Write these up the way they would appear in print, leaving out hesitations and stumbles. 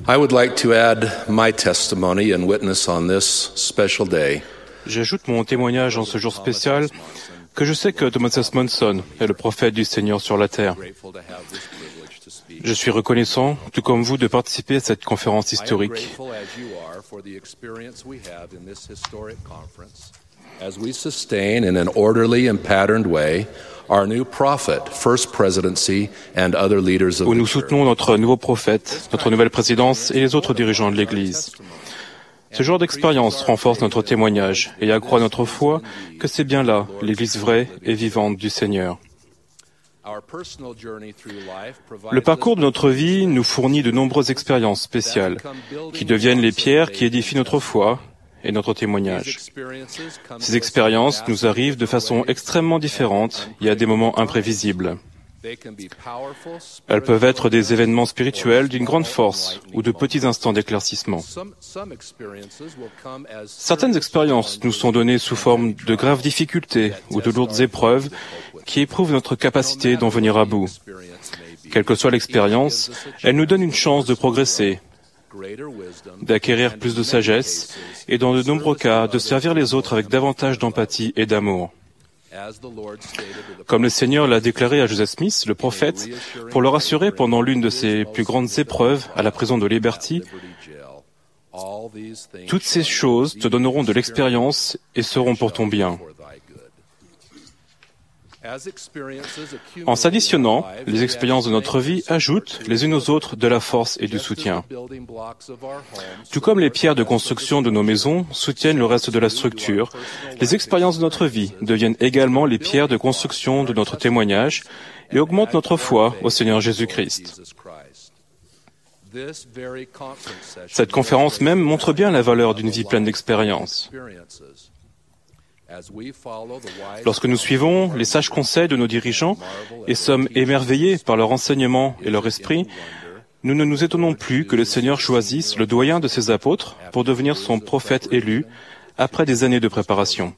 I would like to add my testimony and witness on this special day. J'ajoute mon témoignage en ce jour spécial que je sais que Thomas S. Monson est le prophète du Seigneur sur la terre. Je suis reconnaissant, tout comme vous, de participer à cette conférence historique. As we sustain in an orderly and patterned way our new prophet, First Presidency, and other leaders of Où the nous church. soutenons notre nouveau prophète, notre nouvelle présidence et les autres dirigeants de l'Église. Ce genre d'expérience renforce notre témoignage et accroît notre foi que c'est bien là l'Église vraie et vivante du Seigneur. Le parcours de notre vie nous fournit de nombreuses expériences spéciales qui deviennent les pierres qui édifient notre foi et notre témoignage. Ces expériences nous arrivent de façon extrêmement différente et à des moments imprévisibles. Elles peuvent être des événements spirituels d'une grande force ou de petits instants d'éclaircissement. Certaines expériences nous sont données sous forme de graves difficultés ou de lourdes épreuves qui éprouvent notre capacité d'en venir à bout. Quelle que soit l'expérience, elles nous donnent une chance de progresser, d'acquérir plus de sagesse et, dans de nombreux cas, de servir les autres avec davantage d'empathie et d'amour. Comme le Seigneur l'a déclaré à Joseph Smith, le prophète, pour le rassurer pendant l'une de ses plus grandes épreuves à la prison de Liberty, « Toutes ces choses te donneront de l'expérience et seront pour ton bien. » En s'additionnant, les expériences de notre vie ajoutent les unes aux autres de la force et du soutien. Tout comme les pierres de construction de nos maisons soutiennent le reste de la structure, les expériences de notre vie deviennent également les pierres de construction de notre témoignage et augmentent notre foi au Seigneur Jésus-Christ. Cette conférence même montre bien la valeur d'une vie pleine d'expériences. Lorsque nous suivons les sages conseils de nos dirigeants et sommes émerveillés par leur enseignement et leur esprit, nous ne nous étonnons plus que le Seigneur choisisse le doyen de ses apôtres pour devenir son prophète élu après des années de préparation.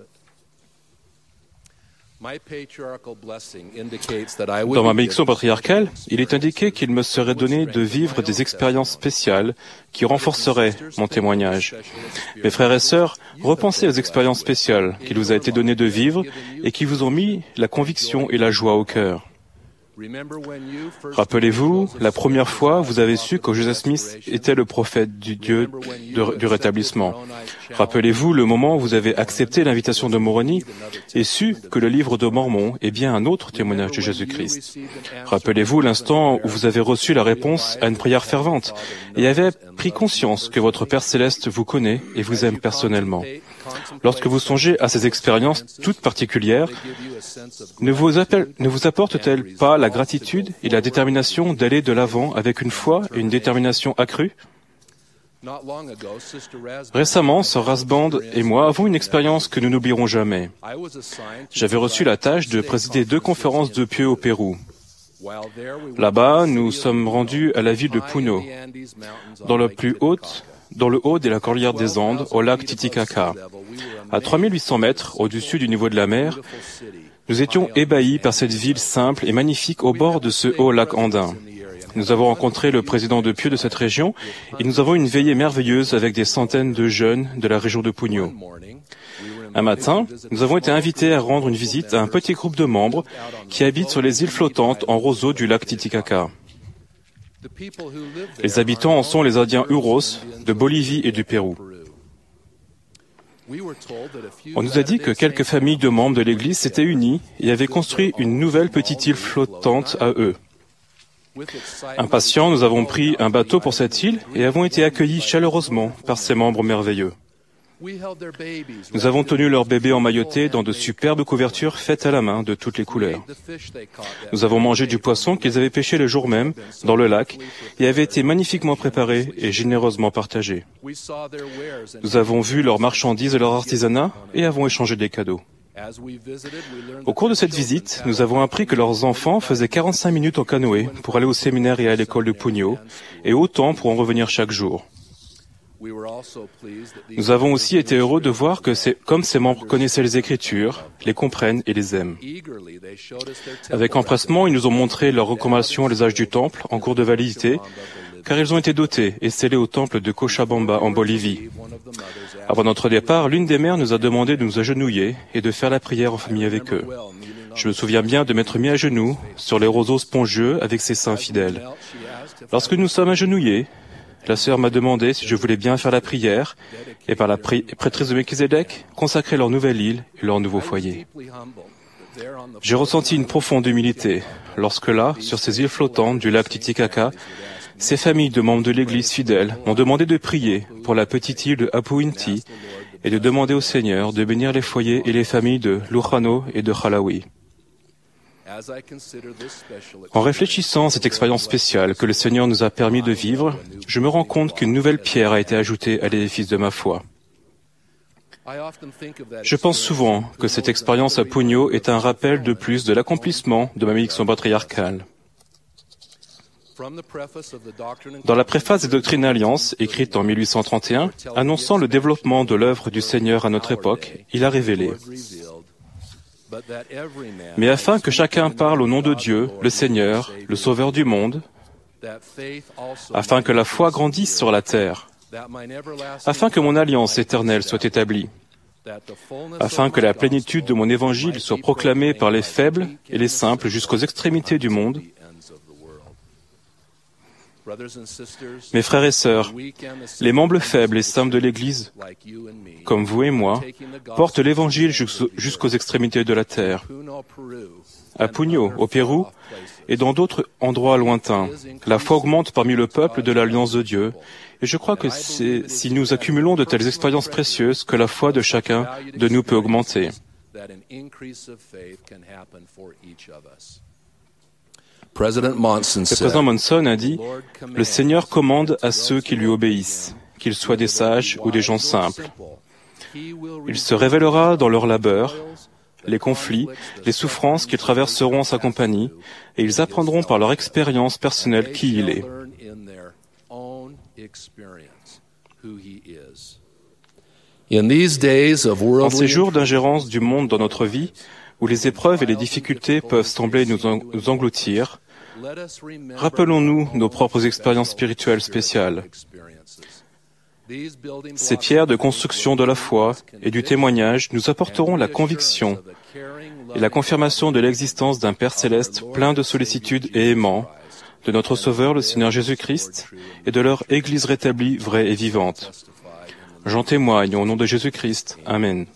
Dans ma bénédiction patriarcale, il est indiqué qu'il me serait donné de vivre des expériences spéciales qui renforceraient mon témoignage. Mes frères et sœurs, repensez aux expériences spéciales qu'il vous a été donné de vivre et qui vous ont mis la conviction et la joie au cœur. Rappelez-vous, la première fois, vous avez su que Joseph Smith était le prophète du Dieu du rétablissement. Rappelez-vous le moment où vous avez accepté l'invitation de Moroni et su que le livre de Mormon est bien un autre témoignage de Jésus-Christ. Rappelez-vous l'instant où vous avez reçu la réponse à une prière fervente et avez pris conscience que votre Père Céleste vous connaît et vous aime personnellement. Lorsque vous songez à ces expériences toutes particulières, ne vous apportent-elles pas la gratitude et la détermination d'aller de l'avant avec une foi et une détermination accrue? Récemment, Sœur Rasband et moi avons une expérience que nous n'oublierons jamais. J'avais reçu la tâche de présider 2 conférences de pieux au Pérou. Là-bas, nous sommes rendus à la ville de Puno, dans le haut de la cordillère des Andes, au lac Titicaca. À 3800 mètres au-dessus du niveau de la mer, nous étions ébahis par cette ville simple et magnifique au bord de ce haut lac andin. Nous avons rencontré le président de Pieux de cette région et nous avons une veillée merveilleuse avec des centaines de jeunes de la région de Puno. Un matin, nous avons été invités à rendre une visite à un petit groupe de membres qui habitent sur les îles flottantes en roseau du lac Titicaca. Les habitants en sont les Indiens Huros de Bolivie et du Pérou. On nous a dit que quelques familles de membres de l'Église s'étaient unies et avaient construit une nouvelle petite île flottante à eux. Impatients, nous avons pris un bateau pour cette île et avons été accueillis chaleureusement par ces membres merveilleux. Nous avons tenu leurs bébés emmaillotés dans de superbes couvertures faites à la main de toutes les couleurs. Nous avons mangé du poisson qu'ils avaient pêché le jour même dans le lac et avait été magnifiquement préparé et généreusement partagé. Nous avons vu leurs marchandises et leur artisanat et avons échangé des cadeaux. Au cours de cette visite, nous avons appris que leurs enfants faisaient 45 minutes en canoë pour aller au séminaire et à l'école de Puno, et autant pour en revenir chaque jour. Nous avons aussi été heureux de voir que comme ces membres connaissaient les Écritures, les comprennent et les aiment. Avec empressement, ils nous ont montré leurs recommandations à l'usage du temple en cours de validité, car ils ont été dotés et scellés au temple de Cochabamba en Bolivie. Avant notre départ, l'une des mères nous a demandé de nous agenouiller et de faire la prière en famille avec eux. Je me souviens bien de m'être mis à genoux sur les roseaux spongieux avec ses saints fidèles. Lorsque nous sommes agenouillés, la sœur m'a demandé si je voulais bien faire la prière et par la prêtrise de Melchizedek, consacrer leur nouvelle île et leur nouveau foyer. J'ai ressenti une profonde humilité lorsque là, sur ces îles flottantes du lac Titicaca, ces familles de membres de l'Église fidèles m'ont demandé de prier pour la petite île de Apu Inti et de demander au Seigneur de bénir les foyers et les familles de Lujano et de Chalawi. En réfléchissant à cette expérience spéciale que le Seigneur nous a permis de vivre, je me rends compte qu'une nouvelle pierre a été ajoutée à l'édifice de ma foi. Je pense souvent que cette expérience à Pugno est un rappel de plus de l'accomplissement de ma mission patriarcale. Dans la préface des Doctrines et Alliances, écrite en 1831, annonçant le développement de l'œuvre du Seigneur à notre époque, il a révélé: mais afin que chacun parle au nom de Dieu, le Seigneur, le Sauveur du monde, afin que la foi grandisse sur la terre, afin que mon alliance éternelle soit établie, afin que la plénitude de mon évangile soit proclamée par les faibles et les simples jusqu'aux extrémités du monde. Mes frères et sœurs, les membres faibles et simples de l'Église, comme vous et moi, portent l'Évangile jusqu'aux extrémités de la terre. À Puno, au Pérou, et dans d'autres endroits lointains, la foi augmente parmi le peuple de l'Alliance de Dieu, et je crois que c'est si nous accumulons de telles expériences précieuses que la foi de chacun de nous peut augmenter. Le président Monson a dit « Le Seigneur commande à ceux qui lui obéissent, qu'ils soient des sages ou des gens simples. Il se révélera dans leur labeur, les conflits, les souffrances qu'ils traverseront en sa compagnie, et ils apprendront par leur expérience personnelle qui il est. » En ces jours d'ingérence du monde dans notre vie, où les épreuves et les difficultés peuvent sembler nous engloutir, rappelons-nous nos propres expériences spirituelles spéciales. Ces pierres de construction de la foi et du témoignage nous apporteront la conviction et la confirmation de l'existence d'un Père céleste plein de sollicitude et aimant, de notre Sauveur le Seigneur Jésus-Christ et de leur Église rétablie, vraie et vivante. J'en témoigne au nom de Jésus-Christ. Amen.